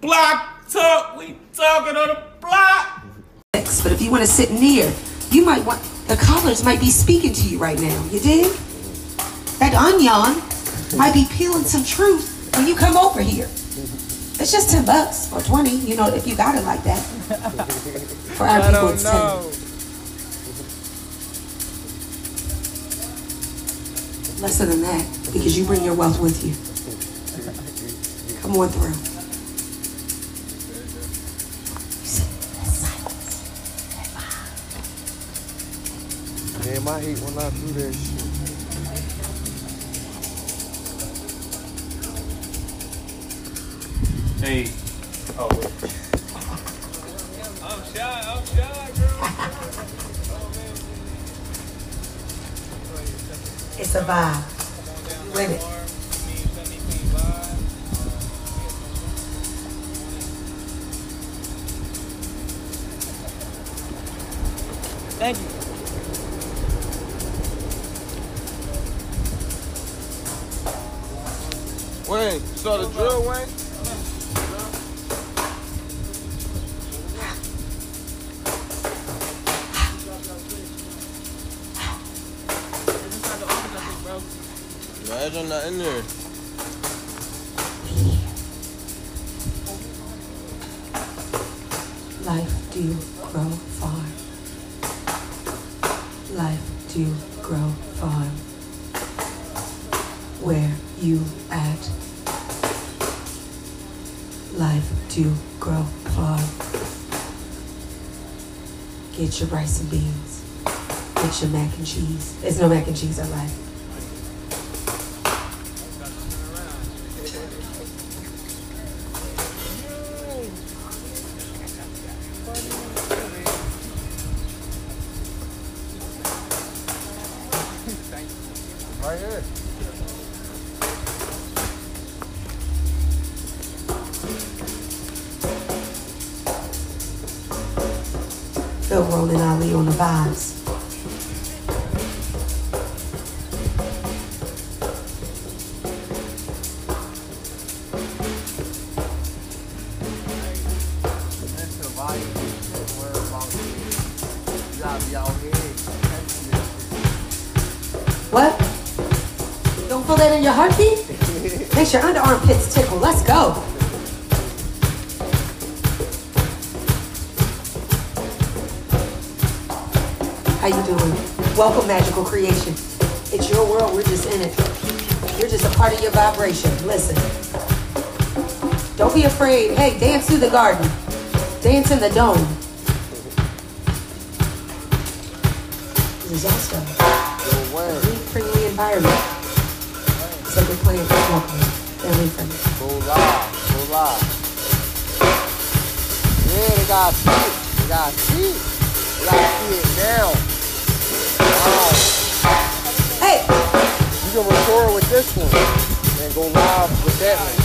block talk. We talking on the block. But if you want to sit near, you might want, the callers might be speaking to you right now. You dig? That onion might be peeling some truth when you come over here. It's just $10 or 20, you know, if you got it like that. For our people, it's 10. Less than that, because you bring your wealth with you. Come on through. Damn, I hate when I do that shit. Hey. Oh, wait. I'm shy, girl. It's a vibe. With it. Thank you. Wayne, you saw the drill, Wayne? Imagine not in there. Life do grow far. Life do grow far. Where you at? Life do grow far. Get your rice and beans. Get your mac and cheese. There's no mac and cheese at life. Right here. Phil Rolling Ali on the vibes. What? Don't feel that in your heartbeat? Makes your underarm pits tickle. Let's go. How you doing? Welcome, Magical Creation. It's your world. We're just in it. You're just a part of your vibration. Listen. Don't be afraid. Hey, dance through the garden. Dance in the dome. This is our stuff. Friendly environment. So we're playing for welcome. Family friendly. Go live. Yeah, they gotta see it. They gotta see it. They gotta see it now. Wow. Hey! You can record with this one and go live with that one.